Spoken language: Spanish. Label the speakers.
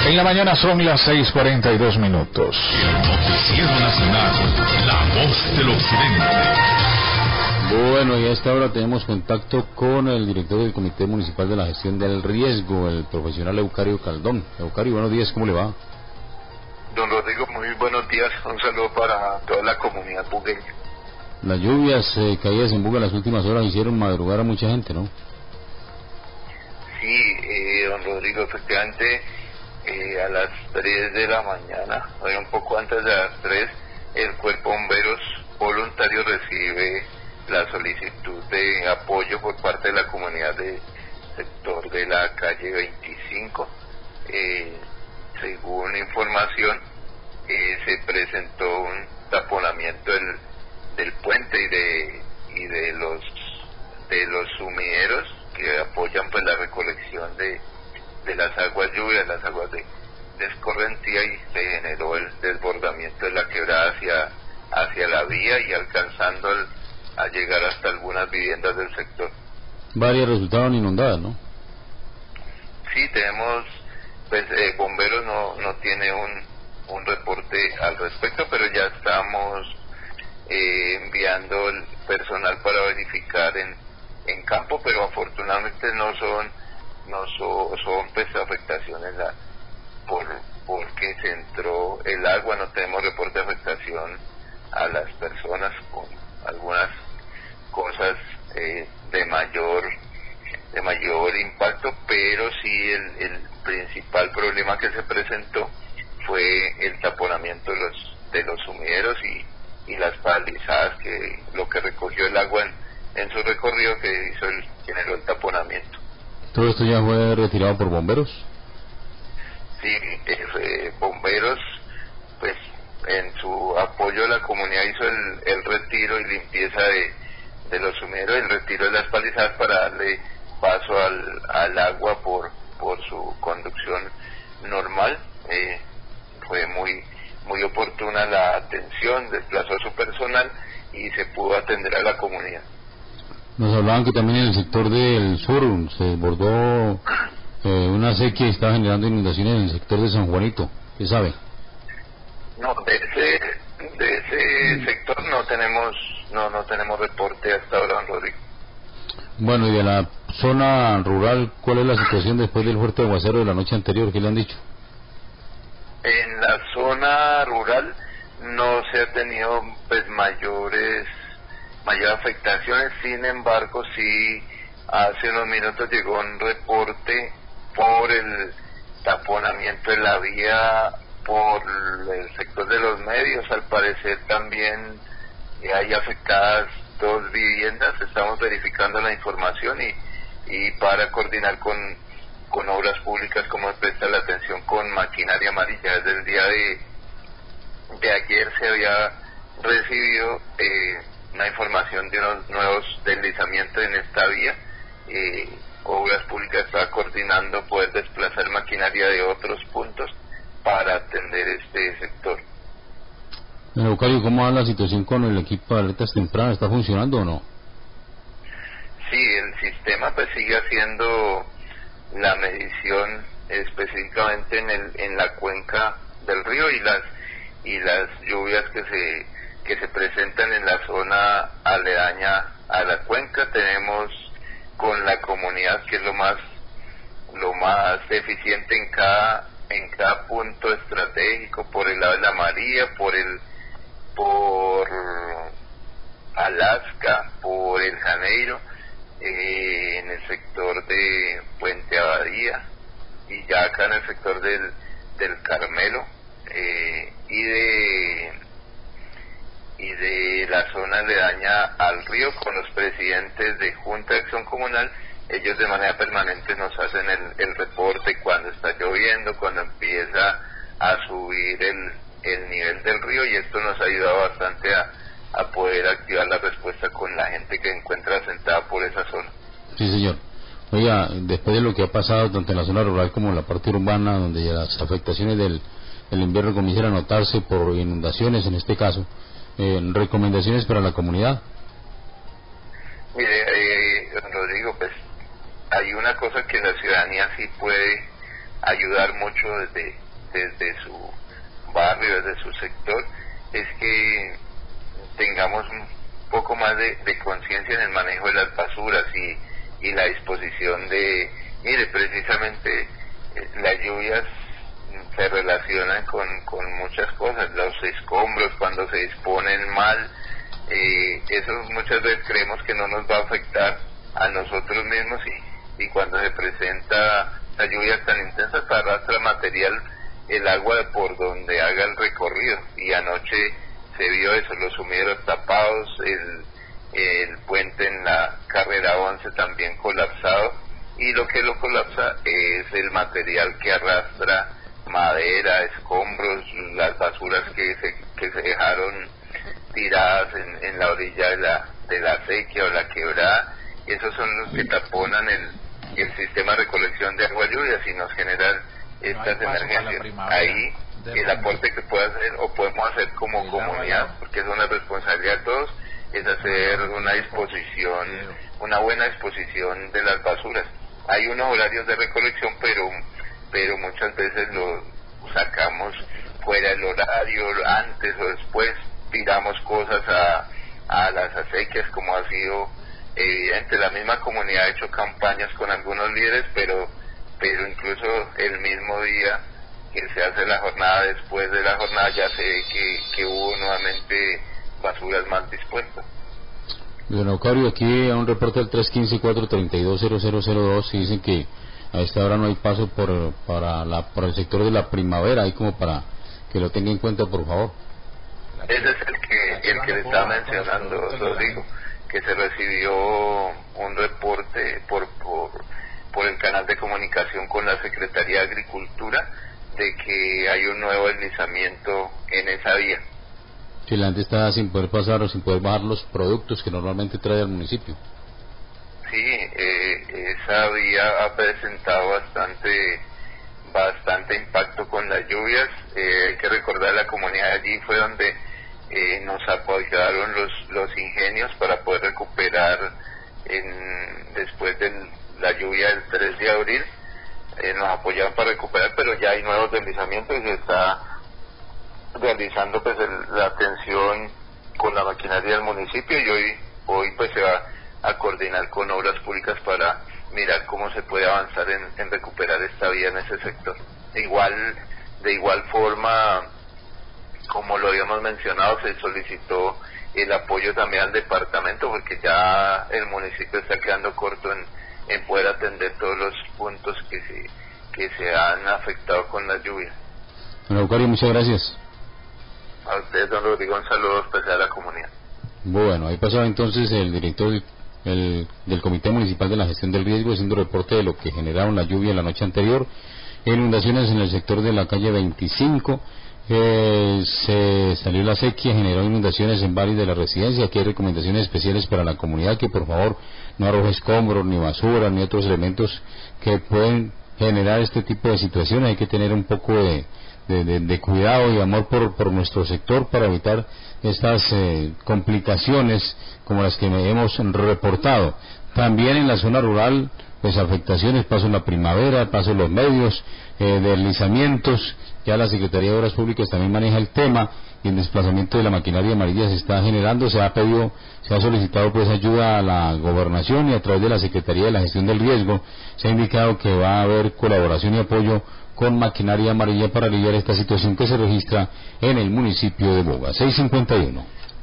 Speaker 1: En la mañana son las 6:42.
Speaker 2: Noticiero Nacional, la voz del occidente.
Speaker 3: Bueno, y a esta hora tenemos contacto con el director del Comité Municipal de la Gestión del Riesgo, el profesional Eucario Caldón. Eucario, buenos días, ¿cómo le va?
Speaker 4: Don Rodrigo, muy buenos días. Un saludo para toda la comunidad bugueña.
Speaker 3: Las lluvias caídas en Buga las últimas horas hicieron madrugar a mucha gente, ¿no?
Speaker 4: Sí, don Rodrigo, efectivamente, a las 3 de la mañana, un poco antes de las 3, el Cuerpo de Bomberos Voluntario recibe la solicitud de apoyo por parte de la comunidad del sector de la calle 25. Según información, se presentó un taponamiento del puente y de los sumideros que apoyan pues la recolección de las aguas lluvias, las aguas de escorrentía, y se generó el desbordamiento de la quebrada hacia la vía y alcanzando a llegar hasta algunas viviendas del sector.
Speaker 3: Varias resultaron inundadas, ¿no?
Speaker 4: Sí, tenemos, pues bomberos no tiene un reporte al respecto, pero ya estamos enviando el personal para verificar en campo, pero afortunadamente no son pues afectaciones porque se entró el agua. No tenemos reporte de afectación a las personas, con algunas cosas de mayor impacto, pero sí el principal problema que se presentó fue el taponamiento de los sumideros y las palizadas, que lo que recogió el agua en su recorrido, que generó el taponamiento.
Speaker 3: ¿Todo esto ya fue retirado por bomberos?
Speaker 4: Sí, bomberos, pues en su apoyo a la comunidad hizo el retiro y limpieza de los sumideros, el retiro de las palizadas para darle paso al agua por su conducción normal. Fue muy oportuna la atención, desplazó a su personal y se pudo atender a la comunidad.
Speaker 3: Nos hablaban que también en el sector del sur se desbordó una sequía y estaba generando inundaciones en el sector de San Juanito. ¿Qué sabe?
Speaker 4: No, de ese sector no tenemos reporte hasta ahora, don Rodrigo.
Speaker 3: Bueno, y de la zona rural, ¿cuál es la situación después del fuerte aguacero de la noche anterior? ¿Qué le han dicho?
Speaker 4: En la zona rural no se ha tenido pues mayores afectaciones. Sin embargo, sí, hace unos minutos llegó un reporte por el taponamiento de la vía por el sector de los medios. Al parecer también hay afectadas 2 viviendas. Estamos verificando la información y para coordinar con obras públicas cómo presta la atención con maquinaria amarilla. Desde el día de ayer se había recibido una información de unos nuevos deslizamientos en esta vía. Obras públicas está coordinando poder desplazar maquinaria de otros puntos para atender este sector.
Speaker 3: Eucario, ¿cómo va la situación con el equipo de alertas tempranas? ¿Está funcionando o no?
Speaker 4: Sí, el sistema pues sigue haciendo la medición específicamente en la cuenca del río y las lluvias que se presentan en la zona aledaña a la cuenca. Tenemos con la comunidad, que es lo más eficiente en cada punto estratégico, por el lado de la María, por Alaska, por el Janeiro, en el sector de Puente Abadía, y ya acá en el sector del Carmelo, y de la zona aledaña al río, con los presidentes de Junta de Acción Comunal. Ellos de manera permanente nos hacen el reporte cuando está lloviendo, cuando empieza a subir el nivel del río, y esto nos ha ayudado bastante a poder activar la respuesta con la gente que encuentra asentada por esa zona.
Speaker 3: Sí, señor. Oiga, después de lo que ha pasado tanto en la zona rural como en la parte urbana, donde ya las afectaciones del invierno comienzan a notarse por inundaciones en este caso, recomendaciones para la comunidad.
Speaker 4: Mire, Rodrigo, pues hay una cosa que la ciudadanía sí puede ayudar mucho desde su barrio, desde su sector, es que tengamos un poco más de conciencia en el manejo de las basuras y la disposición de, mire, precisamente las lluvias se relacionan con muchas cosas, los escombros cuando se disponen mal, eso muchas veces creemos que no nos va a afectar a nosotros mismos y cuando se presenta las lluvias tan intensas arrastra material, el agua por donde haga el recorrido, y anoche se vio eso, los sumideros tapados, el puente en la carrera 11 también colapsado, y lo que lo colapsa es el material que arrastra madera, escombros, las basuras que se dejaron tiradas en la orilla de la acequia o la quebrada, y esos son los que taponan el sistema de recolección de agua lluvias y nos generan estas emergencias. Ahí el aporte que puede hacer o podemos hacer como comunidad, porque es una responsabilidad de todos, es hacer una buena disposición de las basuras. Hay unos horarios de recolección, pero muchas veces lo sacamos fuera del horario, antes o después, tiramos cosas a las acequias, como ha sido evidente. La misma comunidad ha hecho campañas con algunos líderes, pero incluso el mismo día que se hace la jornada, después de la jornada ya se ve que hubo nuevamente basuras mal dispuestas.
Speaker 3: Don Eucario, aquí a un reporte del 315-432-0002 y dicen que a esta hora no hay paso por el sector de la Primavera, ahí como para que lo tenga en cuenta, por favor.
Speaker 4: Ese es el que le estaba mencionando, Rodrigo, que se recibió un reporte por el canal de comunicación con la Secretaría de Agricultura de que hay un nuevo deslizamiento en esa vía.
Speaker 3: Si la gente está sin poder pasar o sin poder bajar los productos que normalmente trae al municipio.
Speaker 4: Sí, esa vía ha presentado bastante impacto con las lluvias. Hay que recordar, la comunidad de allí fue donde nos apoyaron los ingenios para poder recuperar después de la lluvia del 3 de abril. Nos apoyaron para recuperar, pero ya hay nuevos deslizamientos y se está realizando pues la atención con la maquinaria del municipio, y hoy pues se va a coordinar con obras públicas para mirar cómo se puede avanzar en recuperar esta vía en ese sector. De igual forma, como lo habíamos mencionado, se solicitó el apoyo también al departamento, porque ya el municipio está quedando corto en poder atender todos los puntos que se han afectado con la lluvia.
Speaker 3: Don Eucario, muchas gracias.
Speaker 4: A ustedes, don Rodrigo, un saludo especial a la comunidad.
Speaker 3: Bueno, ahí pasaba entonces el director del Comité Municipal de la Gestión del Riesgo haciendo reporte de lo que generaron la lluvia la noche anterior. Inundaciones en el sector de la calle 25, se salió la sequía, generó inundaciones en varias de las residencias. Aquí hay recomendaciones especiales para la comunidad, que por favor no arroje escombros, ni basura, ni otros elementos que pueden generar este tipo de situaciones. Hay que tener un poco de cuidado y amor por nuestro sector para evitar estas complicaciones como las que hemos reportado. También en la zona rural, pues afectaciones, paso en la Primavera, paso en los medios, deslizamientos. Ya la Secretaría de Obras Públicas también maneja el tema, y el desplazamiento de la maquinaria amarilla se está generando. Se ha solicitado pues ayuda a la gobernación, y a través de la Secretaría de la Gestión del Riesgo se ha indicado que va a haber colaboración y apoyo con maquinaria amarilla para aliviar esta situación que se registra en el municipio de Boga. 651.